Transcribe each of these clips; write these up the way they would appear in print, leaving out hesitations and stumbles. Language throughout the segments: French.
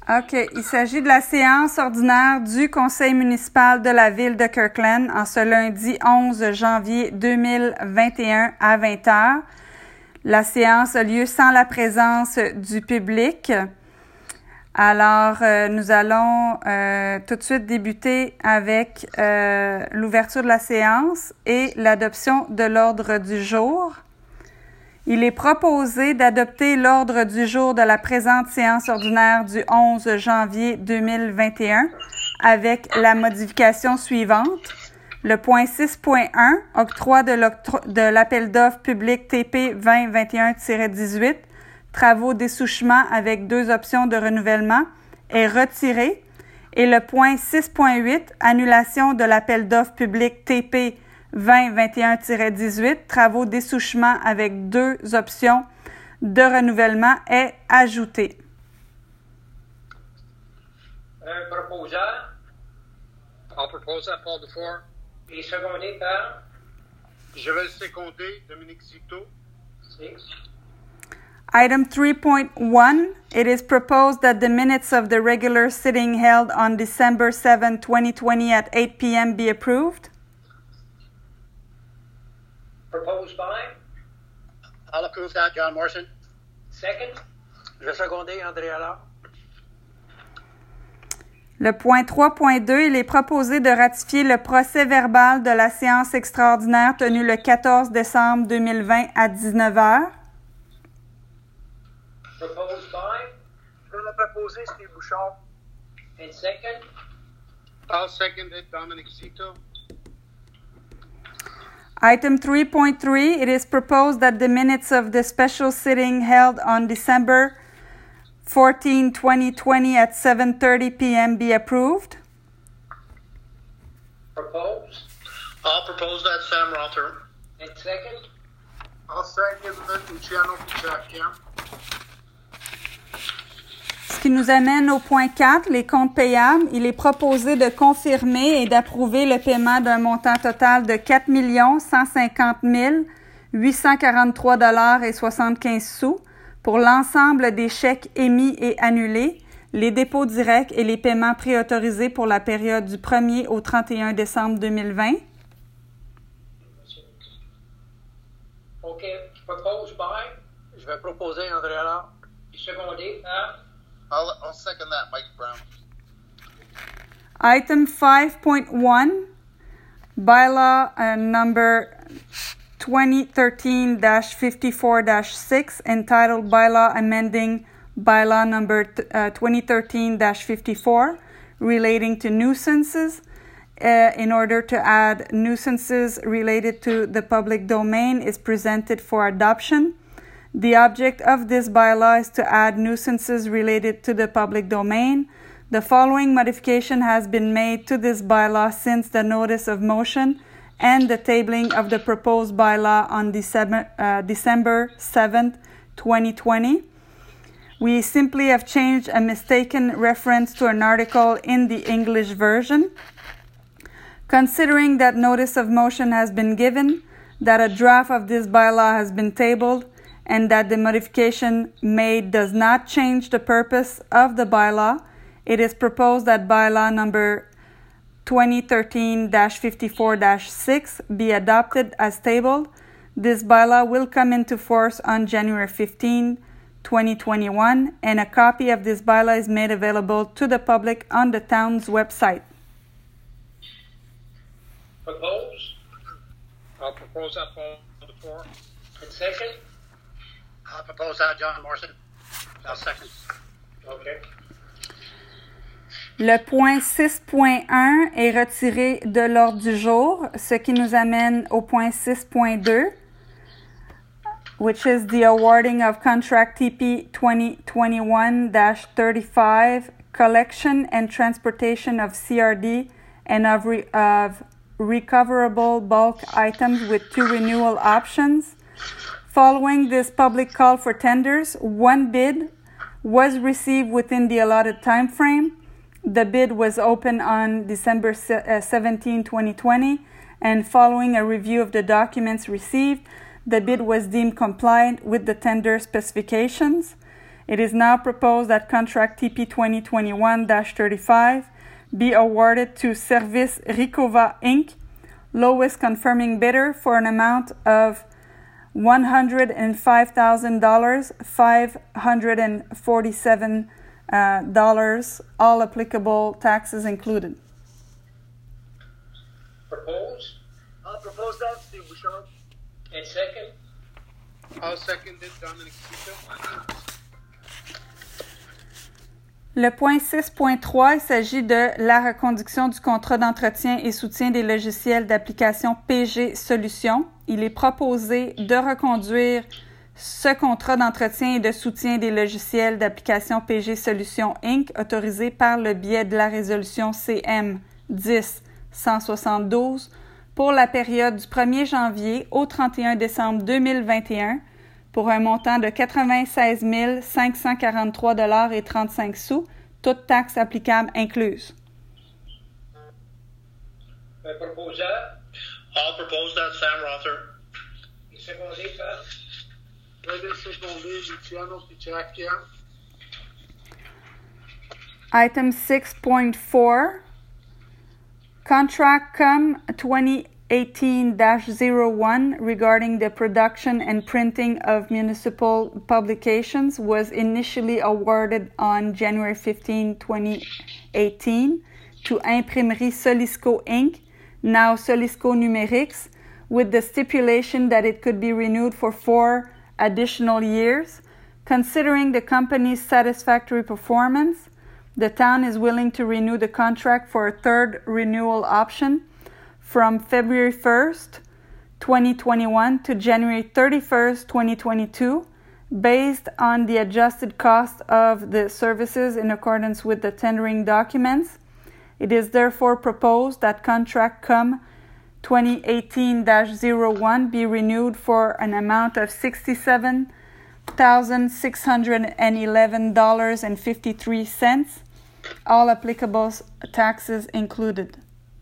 OK. Il s'agit de la séance ordinaire du Conseil municipal de la ville de Kirkland en ce lundi 11 janvier 2021 à 20h. La séance a lieu sans la présence du public. Alors, nous allons tout de suite débuter avec l'ouverture de la séance et l'adoption de l'ordre du jour. Il est proposé d'adopter l'ordre du jour de la présente séance ordinaire du 11 janvier 2021 avec la modification suivante. Le point 6.1, octroi de l'appel d'offres public TP 2021-18, travaux d'essouchement avec 2 options de renouvellement, est retiré. Et le point 6.8, annulation de l'appel d'offres public TP 2021-18, travaux d'essouchement avec 2 options de renouvellement est ajouté. Un proposeur. I'll propose that, Paul Dufour. Et secondé par Je vais le seconder, Dominique Zito. 6. Item 3.1, it is proposed that the minutes of the regular sitting held on December 7, 2020 at 8 p.m. be approved. Proposed by. I'll approve that, John Morrison. Second. Je vais seconder, André Allard. Le point 3.2, il est proposé de ratifier le procès-verbal de la séance extraordinaire tenue le 14 décembre 2020 à 19h. Proposed by. Je vais le proposer, Steve Bouchard. And second. I'll second it, Dominique Zito. Item 3.3, it is proposed that the minutes of the special sitting held on December 14, 2020 at 7:30 p.m. be approved. Proposed. I'll propose that, Sam Ralter. And second. I'll second it, Luciano Picciacchia. Ce qui nous amène au point 4, les comptes payables. Il est proposé de confirmer et d'approuver le paiement d'un montant total de 4 150 843 $ et 75 sous pour l'ensemble des chèques émis et annulés, les dépôts directs et les paiements préautorisés pour la période du 1er au 31 décembre 2020. OK. Proposed by. Je vais proposer, André Allard. Et secondé par. I'll second that, Mike Brown. Item 5.1, bylaw number 2013-54-6, entitled Bylaw Amending Bylaw number 2013-54, relating to nuisances, in order to add nuisances related to the public domain, is presented for adoption. The object of this bylaw is to add nuisances related to the public domain. The following modification has been made to this bylaw since the notice of motion and the tabling of the proposed bylaw on December 7th, 2020. We simply have changed a mistaken reference to an article in the English version. Considering that notice of motion has been given, that a draft of this bylaw has been tabled, and that the modification made does not change the purpose of the bylaw, it is proposed that bylaw number 2013-54-6 be adopted as tabled. This bylaw will come into force on January 15, 2021, and a copy of this bylaw is made available to the public on the town's website. Proposed. I'll propose that, Paul Dufour. And second. I'll propose that, John Morrison. I'll second. OK. Le point 6.1 est retiré de l'ordre du jour, ce qui nous amène au point 6.2, which is the awarding of contract TP 2021-35, collection and transportation of CRD and of recoverable bulk items with 2 renewal options. Following this public call for tenders, 1 bid was received within the allotted time frame. The bid was opened on December 17, 2020, and following a review of the documents received, the bid was deemed compliant with the tender specifications. It is now proposed that contract TP 2021-35 be awarded to Service Ricova Inc., lowest confirming bidder, for an amount of $105,000, $547, all applicable taxes included. Propose. I'll propose that, Steve Bouchard. And second. I'll second it, Dominic Zito. Le point 6.3, il s'agit de la reconduction du contrat d'entretien et soutien des logiciels d'application PG Solutions. Il est proposé de reconduire ce contrat d'entretien et de soutien des logiciels d'application PG Solutions Inc., autorisé par le biais de la résolution CM 10-172 pour la période du 1er janvier au 31 décembre 2021 pour un montant de 96 543,35 $, toutes taxes applicables incluses. Un proposeur. I'll propose that, Sam Rother. Et secondé par. Vede secondé, Luciano Picciacchia. Item 6.4, Contract COM 2018-01 regarding the production and printing of municipal publications was initially awarded on January 15, 2018 to Imprimerie Solisco Inc., now Solisco Numériques, with the stipulation that it could be renewed for 4 additional years. Considering the company's satisfactory performance, the town is willing to renew the contract for a third renewal option from February 1st, 2021 to January 31st, 2022, based on the adjusted cost of the services in accordance with the tendering documents. It is therefore proposed that contract COM 2018-01 be renewed for an amount of $67,611.53, all applicable taxes included.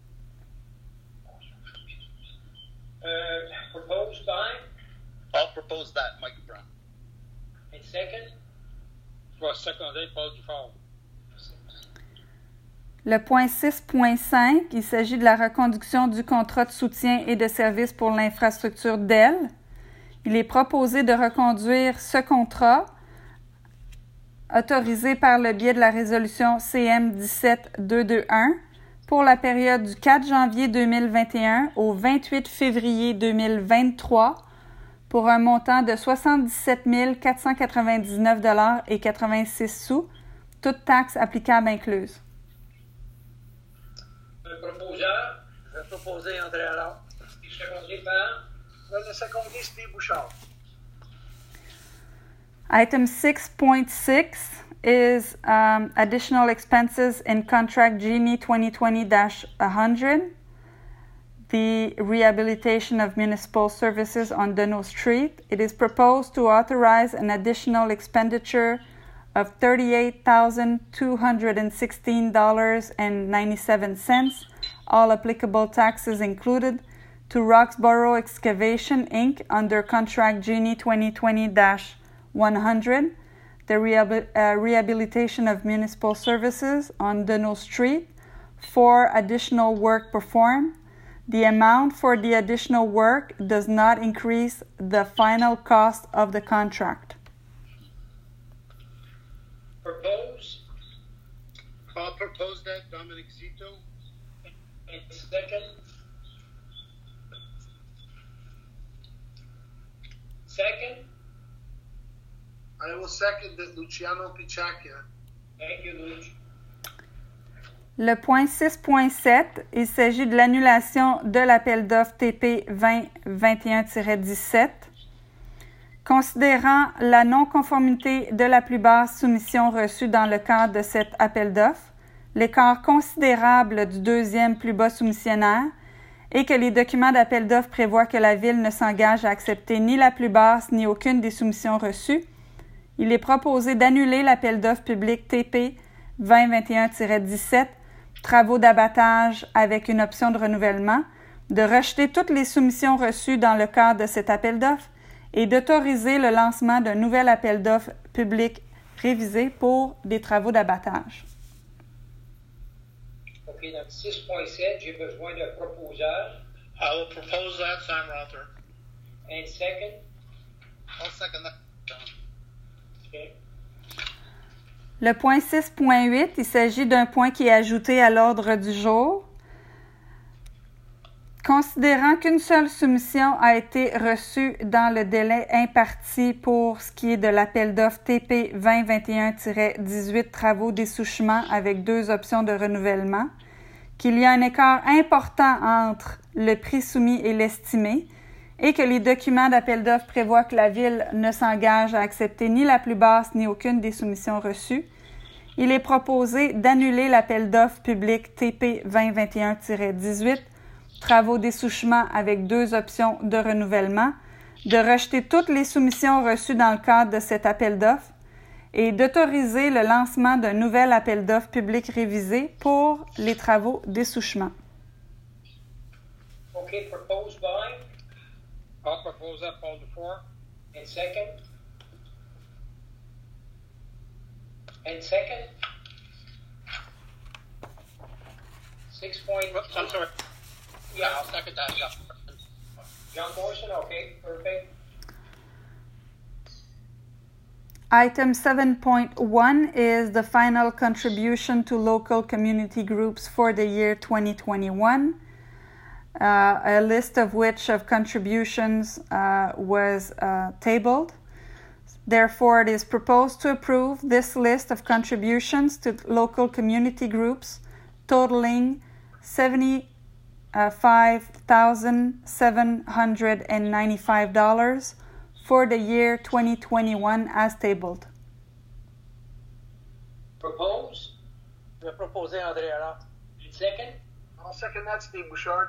Proposed by. I'll propose that, Mike Brown. And second. Je vais seconder Paul Dufort. Le point 6.5, il s'agit de la reconduction du contrat de soutien et de service pour l'infrastructure Dell. Il est proposé de reconduire ce contrat autorisé par le biais de la résolution CM 17-221 pour la période du 4 janvier 2021 au 28 février 2023 pour un montant de 77 499,86 $, toutes taxes applicables incluses. Un proposeur. Je vais proposer André Allard. Et secondé par. Le secondé, Steve Bouchard. Item 6.6 is additional expenses in contract Genie 2020-100, the rehabilitation of municipal services on Deneau Street. It is proposed to authorize an additional expenditure of $38,216.97, all applicable taxes included, to Roxborough Excavation Inc. under contract Genie 2020-100, the rehabilitation of municipal services on Deneau Street, for additional work performed. The amount for the additional work does not increase the final cost of the contract. Propose. I'll propose that, Dominic Zito. And second. Second. I will second that, Luciano Picciacchia. Thank you, Luch. Le point 6.7, il s'agit de l'annulation de l'appel d'offres TP 2021-17. Considérant la non-conformité de la plus basse soumission reçue dans le cadre de cet appel d'offres, l'écart considérable du deuxième plus bas soumissionnaire et que les documents d'appel d'offres prévoient que la Ville ne s'engage à accepter ni la plus basse ni aucune des soumissions reçues, il est proposé d'annuler l'appel d'offres public TP 2021-17, travaux d'abattage avec une option de renouvellement, de rejeter toutes les soumissions reçues dans le cadre de cet appel d'offres et d'autoriser le lancement d'un nouvel appel d'offres public révisé pour des travaux d'abattage. OK, dans 6.7, j'ai besoin d'un proposeur. I will propose that, Sam Rother. And second, I'll second that, John. OK. Le point 6.8, il s'agit d'un point qui est ajouté à l'ordre du jour. Considérant qu'une seule soumission a été reçue dans le délai imparti pour ce qui est de l'appel d'offres TP 2021-18 travaux d'essouchement avec 2 options de renouvellement, qu'il y a un écart important entre le prix soumis et l'estimé, et que les documents d'appel d'offres prévoient que la Ville ne s'engage à accepter ni la plus basse ni aucune des soumissions reçues, il est proposé d'annuler l'appel d'offres public TP 2021-18 travaux d'essouchement avec 2 options de renouvellement, de rejeter toutes les soumissions reçues dans le cadre de cet appel d'offres et d'autoriser le lancement d'un nouvel appel d'offres public révisé pour les travaux d'essouchement. OK, proposed by, I'll propose that, Paul DeFore. and second. And second. 6. Whoops, I'm sorry. Yeah, I'll second that, yeah. John Morrison, okay, perfect. Item 7.1 is the final contribution to local community groups for the year 2021, a list of which of contributions was tabled. Therefore, it is proposed to approve this list of contributions to local community groups totaling $75,795 for the year 2021 as tabled. Proposed, Je vais proposer André alors. and second. I'll second that, Steve Bouchard.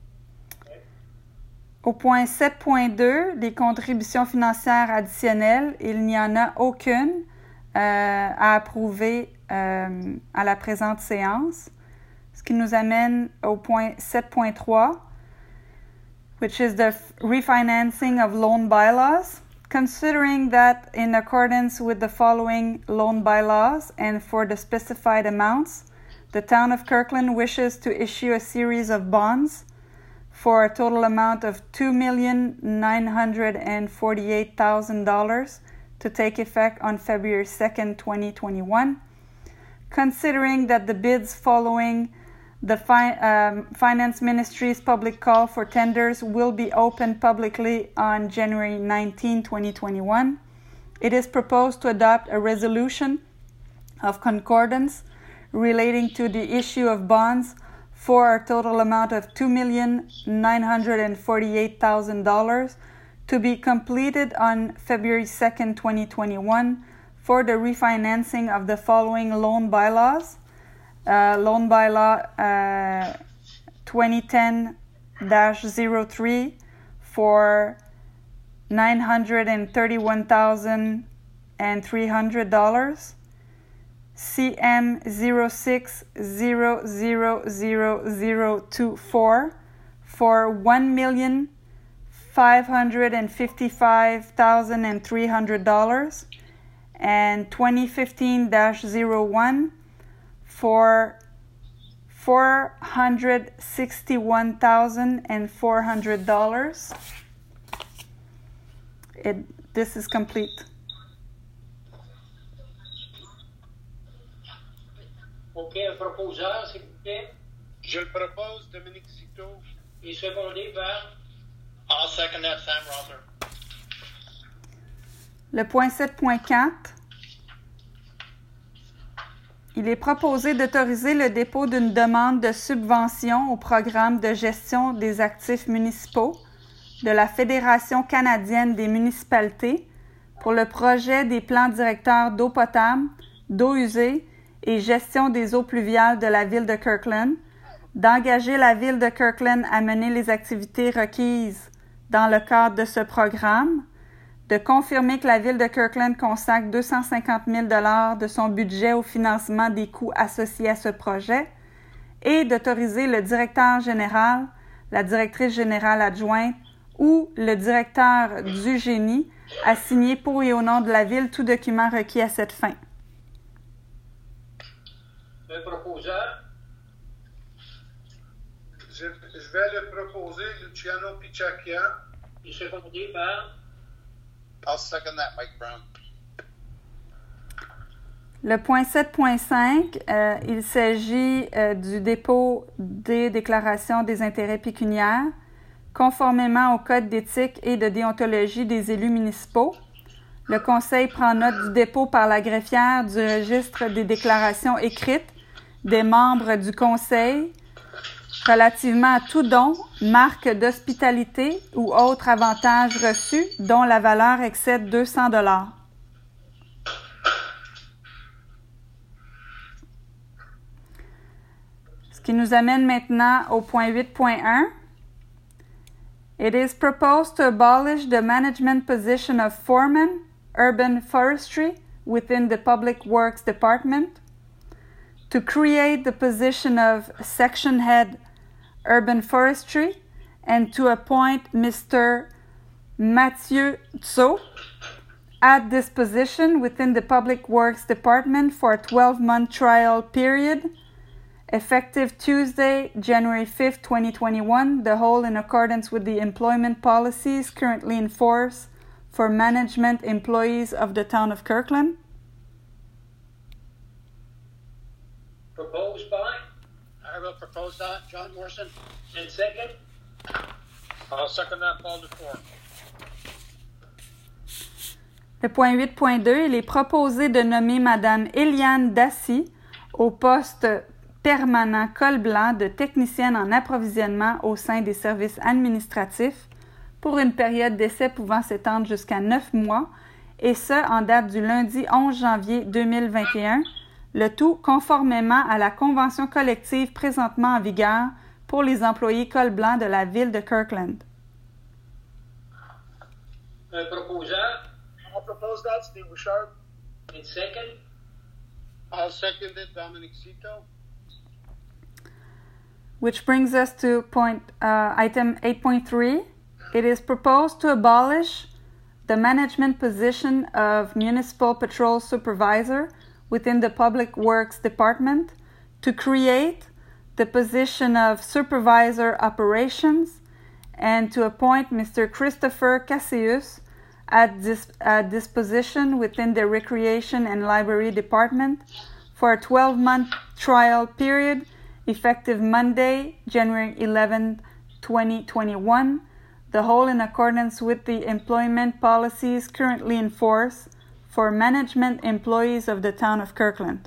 Au point 7.2, les contributions financières additionnelles, il n'y en a aucune à approuver à la présente séance. Ce qui nous amène au point 7.3, which is the refinancing of loan bylaws. Considering that in accordance with the following loan bylaws and for the specified amounts, the town of Kirkland wishes to issue a series of bonds for a total amount of $2,948,000 to take effect on February 2nd, 2021. Considering that the bids following the Finance Ministry's public call for tenders will be opened publicly on January 19, 2021, it is proposed to adopt a resolution of concordance relating to the issue of bonds for a total amount of $2,948,000 to be completed on February 2nd, 2021 for the refinancing of the following loan bylaws. Loan bylaw 2010-03 for $931,300. CM 06000024 for $1,555,300 and 2015-01 for $461,400. This is complete. OK, un proposeur, s'il vous plaît. Je le propose, Dominique Citeau. Et secondé par, I'll second that, Sam Rother. Le point 7.4, il est proposé d'autoriser le dépôt d'une demande de subvention au programme de gestion des actifs municipaux de la Fédération canadienne des municipalités pour le projet des plans directeurs d'eau potable, d'eau usée et gestion des eaux pluviales de la ville de Kirkland, d'engager la ville de Kirkland à mener les activités requises dans le cadre de ce programme, de confirmer que la ville de Kirkland consacre 250 000 $ de son budget au financement des coûts associés à ce projet et d'autoriser le directeur général, la directrice générale adjointe ou le directeur du génie à signer pour et au nom de la Ville tout document requis à cette fin. Un proposeur. Je vais le proposer, Luciano Picciacchia. Et secondé par I'll second that, Mike Brown. Le point 7.5, il s'agit du dépôt des déclarations des intérêts pécuniaires, conformément au Code d'éthique et de déontologie des élus municipaux. Le Conseil prend note du dépôt par la greffière du registre des déclarations écrites des membres du Conseil relativement à tout don, marque d'hospitalité ou autre avantage reçu dont la valeur excède 200 $. Ce qui nous amène maintenant au point 8.1. It is proposed to abolish the management position of foreman, urban forestry within the Public Works Department, to create the position of section head, urban forestry, and to appoint Mr. Mathieu Tso at this position within the Public Works Department for a 12-month trial period, effective Tuesday, January 5th, 2021, the whole in accordance with the employment policies currently in force for management employees of the town of Kirkland. proposed by I will propose that, John Morrison. and second. I'll second that, Paul Dufour. Le point 8.2, il est proposé de nommer Mme Eliane Dassy au poste permanent col blanc de technicienne en approvisionnement au sein des services administratifs pour une période d'essai pouvant s'étendre jusqu'à 9 mois, et ce, en date du lundi 11 janvier 2021, le tout conformément à la convention collective présentement en vigueur pour les employés col blanc de la ville de Kirkland. Un proposeur. I'll propose that, Steve Bouchard. And second. I'll second it, Dominic Cito. Which brings us to item 8.3. It is proposed to abolish the management position of municipal patrol supervisor within the Public Works Department, to create the position of supervisor operations, and to appoint Mr. Christopher Cassius at this position within the Recreation and Library Department for a 12-month trial period effective Monday, January 11, 2021, the whole in accordance with the employment policies currently in force for management employees of the town of Kirkland.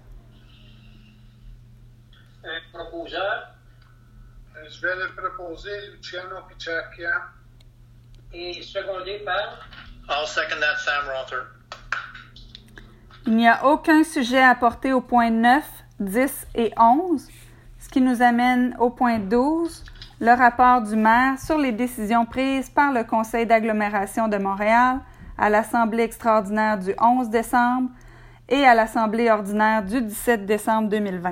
Un proposeur. Je vais le proposer, Luciano Picciacchia. Et secondé par I'll second that, Sam Rother. Il n'y a aucun sujet apporté au point 9, 10 et 11, ce qui nous amène au point 12, le rapport du maire sur les décisions prises par le Conseil d'agglomération de Montréal à l'Assemblée extraordinaire du 11 décembre et à l'Assemblée ordinaire du 17 décembre 2020.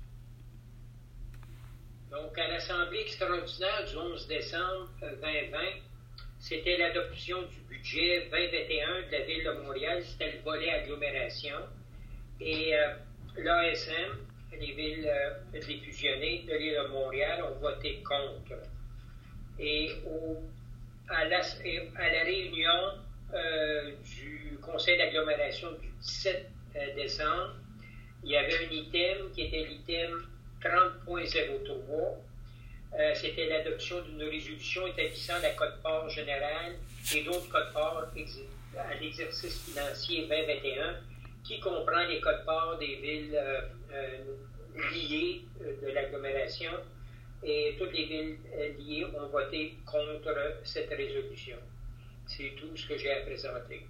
Donc, à l'Assemblée extraordinaire du 11 décembre 2020, c'était l'adoption du budget 2021 de la Ville de Montréal. C'était le volet agglomération. Et l'ASM, les villes les fusionnées de l'île de Montréal, ont voté contre. Et à la réunion du Conseil d'agglomération du 17 décembre, il y avait un item qui était l'item 30.03. C'était l'adoption d'une résolution établissant la quote-part générale et d'autres quote-part à l'exercice financier 2021 qui comprend les quote-part des villes liées de l'agglomération, et toutes les villes liées ont voté contre cette résolution. C'est tout ce que j'ai à présenter.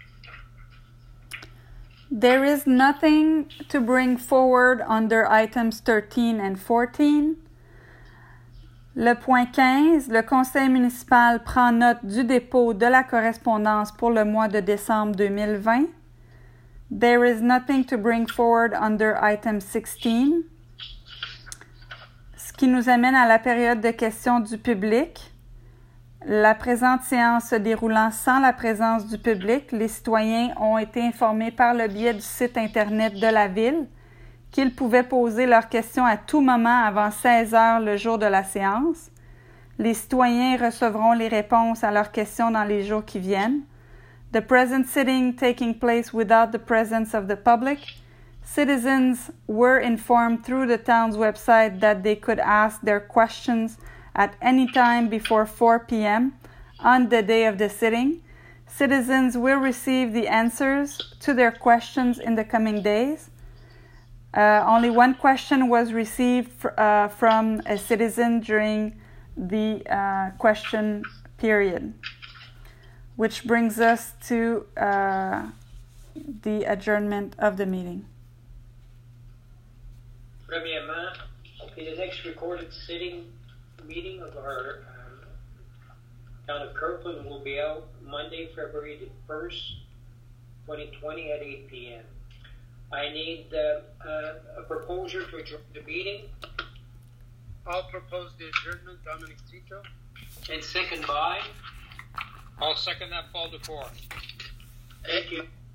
There is nothing to bring forward under items 13 and 14. Le point 15, le Conseil municipal prend note du dépôt de la correspondance pour le mois de décembre 2020. There is nothing to bring forward under item 16. Ce qui nous amène à la période de questions du public. La présente séance se déroulant sans la présence du public, les citoyens ont été informés par le biais du site Internet de la Ville qu'ils pouvaient poser leurs questions à tout moment avant 16 heures le jour de la séance. Les citoyens recevront les réponses à leurs questions dans les jours qui viennent. The present sitting taking place without the presence of the public. Citizens were informed through the town's website that they could ask their questions at any time before 4 p.m. on the day of the sitting. Citizens will receive the answers to their questions in the coming days. Only one question was received from a citizen during the question period, which brings us to the adjournment of the meeting. Premièrement, the next recorded sitting meeting of our town of Kirkland will be out Monday, February the 1st, 2020 at 8 p.m. I need a proposer to adjourn the meeting. I'll propose the adjournment, Dominic Tito. And second by? I'll second that, Paul DeFore. Thank you.